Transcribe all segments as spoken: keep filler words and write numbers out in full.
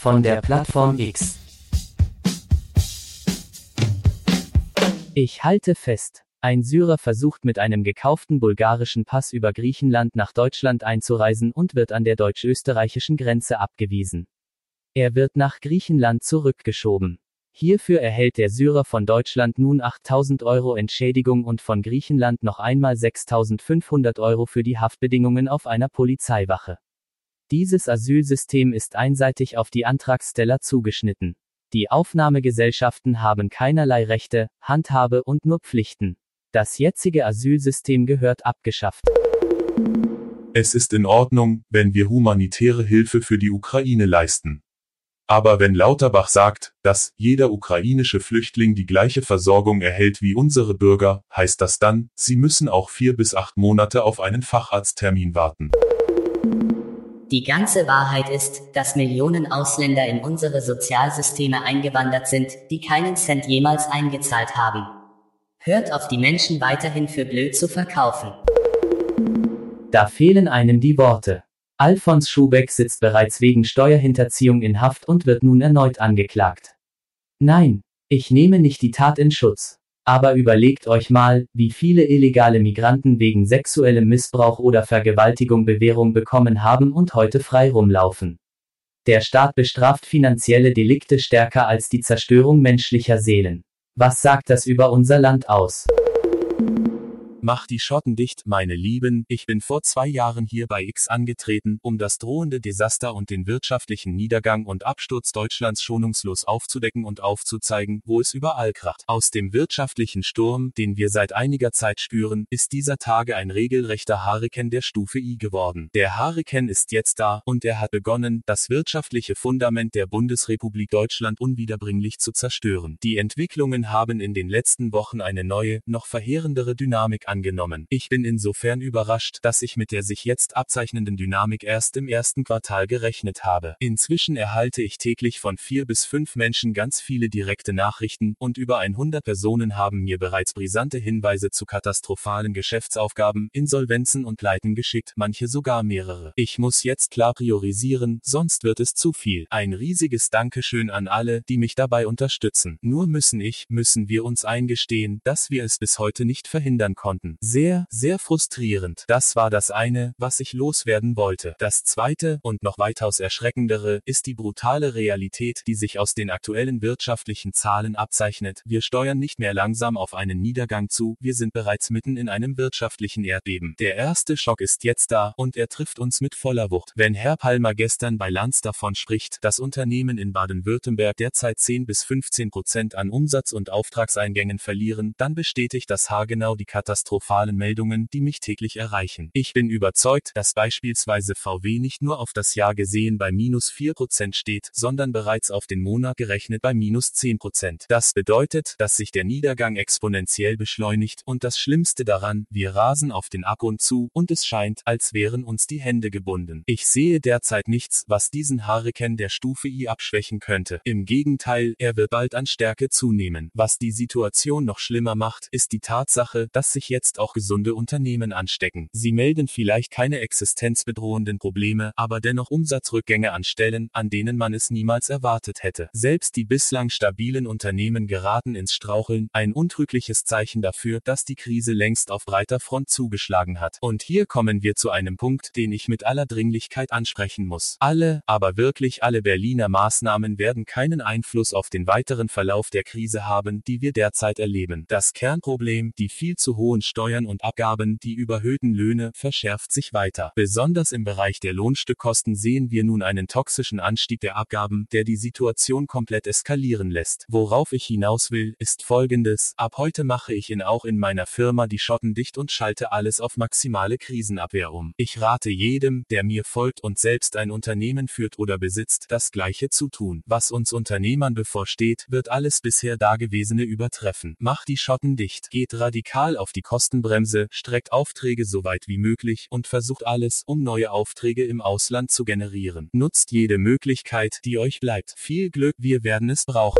von der Plattform X. Ich halte fest. Ein Syrer versucht mit einem gekauften bulgarischen Pass über Griechenland nach Deutschland einzureisen und wird an der deutsch-österreichischen Grenze abgewiesen. Er wird nach Griechenland zurückgeschoben. Hierfür erhält der Syrer von Deutschland nun achttausend Euro Entschädigung und von Griechenland noch einmal sechstausendfünfhundert Euro für die Haftbedingungen auf einer Polizeiwache. Dieses Asylsystem ist einseitig auf die Antragsteller zugeschnitten. Die Aufnahmegesellschaften haben keinerlei Rechte, Handhabe und nur Pflichten. Das jetzige Asylsystem gehört abgeschafft. Es ist in Ordnung, wenn wir humanitäre Hilfe für die Ukraine leisten. Aber wenn Lauterbach sagt, dass jeder ukrainische Flüchtling die gleiche Versorgung erhält wie unsere Bürger, heißt das dann, sie müssen auch vier bis acht Monate auf einen Facharzttermin warten. Die ganze Wahrheit ist, dass Millionen Ausländer in unsere Sozialsysteme eingewandert sind, die keinen Cent jemals eingezahlt haben. Hört auf, die Menschen weiterhin für blöd zu verkaufen. Da fehlen einem die Worte. Alfons Schubeck sitzt bereits wegen Steuerhinterziehung in Haft und wird nun erneut angeklagt. Nein, ich nehme nicht die Tat in Schutz. Aber überlegt euch mal, wie viele illegale Migranten wegen sexuellem Missbrauch oder Vergewaltigung Bewährung bekommen haben und heute frei rumlaufen. Der Staat bestraft finanzielle Delikte stärker als die Zerstörung menschlicher Seelen. Was sagt das über unser Land aus? Macht die Schotten dicht, meine Lieben, ich bin vor zwei Jahren hier bei X angetreten, um das drohende Desaster und den wirtschaftlichen Niedergang und Absturz Deutschlands schonungslos aufzudecken und aufzuzeigen, wo es überall kracht. Aus dem wirtschaftlichen Sturm, den wir seit einiger Zeit spüren, ist dieser Tage ein regelrechter Hurrikan der Stufe I geworden. Der Hurrikan ist jetzt da, und er hat begonnen, das wirtschaftliche Fundament der Bundesrepublik Deutschland unwiederbringlich zu zerstören. Die Entwicklungen haben in den letzten Wochen eine neue, noch verheerendere Dynamik angenommen. Ich bin insofern überrascht, dass ich mit der sich jetzt abzeichnenden Dynamik erst im ersten Quartal gerechnet habe. Inzwischen erhalte ich täglich von vier bis fünf Menschen ganz viele direkte Nachrichten, und über hundert Personen haben mir bereits brisante Hinweise zu katastrophalen Geschäftsaufgaben, Insolvenzen und Pleiten geschickt, manche sogar mehrere. Ich muss jetzt klar priorisieren, sonst wird es zu viel. Ein riesiges Dankeschön an alle, die mich dabei unterstützen. Nur müssen ich, müssen wir uns eingestehen, dass wir es bis heute nicht verhindern konnten. Sehr, sehr frustrierend. Das war das eine, was ich loswerden wollte. Das zweite, und noch weitaus erschreckendere, ist die brutale Realität, die sich aus den aktuellen wirtschaftlichen Zahlen abzeichnet. Wir steuern nicht mehr langsam auf einen Niedergang zu, wir sind bereits mitten in einem wirtschaftlichen Erdbeben. Der erste Schock ist jetzt da, und er trifft uns mit voller Wucht. Wenn Herr Palmer gestern bei Lanz davon spricht, dass Unternehmen in Baden-Württemberg derzeit zehn bis fünfzehn Prozent an Umsatz- und Auftragseingängen verlieren, dann bestätigt das haargenau die Katastrophalen Meldungen, die mich täglich erreichen. Ich bin überzeugt, dass beispielsweise V W nicht nur auf das Jahr gesehen bei minus vier Prozent steht, sondern bereits auf den Monat gerechnet bei minus zehn Prozent. Das bedeutet, dass sich der Niedergang exponentiell beschleunigt, und das Schlimmste daran, wir rasen auf den Abgrund zu, und es scheint, als wären uns die Hände gebunden. Ich sehe derzeit nichts, was diesen Hurrikan der Stufe I abschwächen könnte. Im Gegenteil, er wird bald an Stärke zunehmen. Was die Situation noch schlimmer macht, ist die Tatsache, dass sich jetzt auch gesunde Unternehmen anstecken. Sie melden vielleicht keine existenzbedrohenden Probleme, aber dennoch Umsatzrückgänge an Stellen, an denen man es niemals erwartet hätte. Selbst die bislang stabilen Unternehmen geraten ins Straucheln, ein untrügliches Zeichen dafür, dass die Krise längst auf breiter Front zugeschlagen hat. Und hier kommen wir zu einem Punkt, den ich mit aller Dringlichkeit ansprechen muss. Alle, aber wirklich alle Berliner Maßnahmen werden keinen Einfluss auf den weiteren Verlauf der Krise haben, die wir derzeit erleben. Das Kernproblem, die viel zu hohen Steuern und Abgaben, die überhöhten Löhne, verschärft sich weiter. Besonders im Bereich der Lohnstückkosten sehen wir nun einen toxischen Anstieg der Abgaben, der die Situation komplett eskalieren lässt. Worauf ich hinaus will, ist Folgendes: Ab heute mache ich in auch in meiner Firma die Schotten dicht und schalte alles auf maximale Krisenabwehr um. Ich rate jedem, der mir folgt und selbst ein Unternehmen führt oder besitzt, das Gleiche zu tun. Was uns Unternehmern bevorsteht, wird alles bisher Dagewesene übertreffen. Macht die Schotten dicht, geht radikal auf die Kostenbremse, streckt Aufträge so weit wie möglich und versucht alles, um neue Aufträge im Ausland zu generieren. Nutzt jede Möglichkeit, die euch bleibt. Viel Glück, wir werden es brauchen.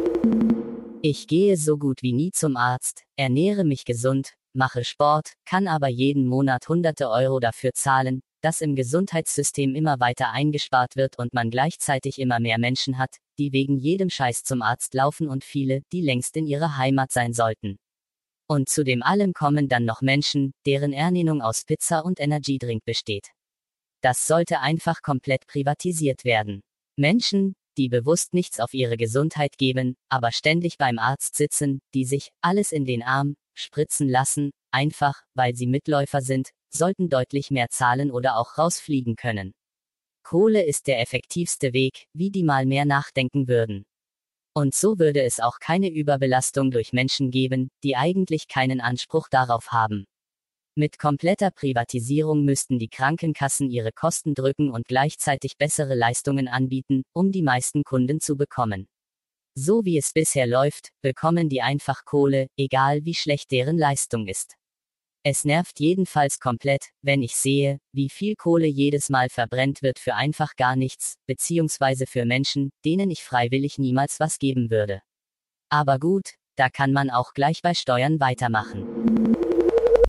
Ich gehe so gut wie nie zum Arzt, ernähre mich gesund, mache Sport, kann aber jeden Monat hunderte Euro dafür zahlen, dass im Gesundheitssystem immer weiter eingespart wird und man gleichzeitig immer mehr Menschen hat, die wegen jedem Scheiß zum Arzt laufen und viele, die längst in ihrer Heimat sein sollten. Und zu dem allem kommen dann noch Menschen, deren Ernährung aus Pizza und Energydrink besteht. Das sollte einfach komplett privatisiert werden. Menschen, die bewusst nichts auf ihre Gesundheit geben, aber ständig beim Arzt sitzen, die sich alles in den Arm spritzen lassen, einfach, weil sie Mitläufer sind, sollten deutlich mehr zahlen oder auch rausfliegen können. Kohle ist der effektivste Weg, wie die mal mehr nachdenken würden. Und so würde es auch keine Überbelastung durch Menschen geben, die eigentlich keinen Anspruch darauf haben. Mit kompletter Privatisierung müssten die Krankenkassen ihre Kosten drücken und gleichzeitig bessere Leistungen anbieten, um die meisten Kunden zu bekommen. So wie es bisher läuft, bekommen die einfach Kohle, egal wie schlecht deren Leistung ist. Es nervt jedenfalls komplett, wenn ich sehe, wie viel Kohle jedes Mal verbrennt wird für einfach gar nichts, beziehungsweise für Menschen, denen ich freiwillig niemals was geben würde. Aber gut, da kann man auch gleich bei Steuern weitermachen.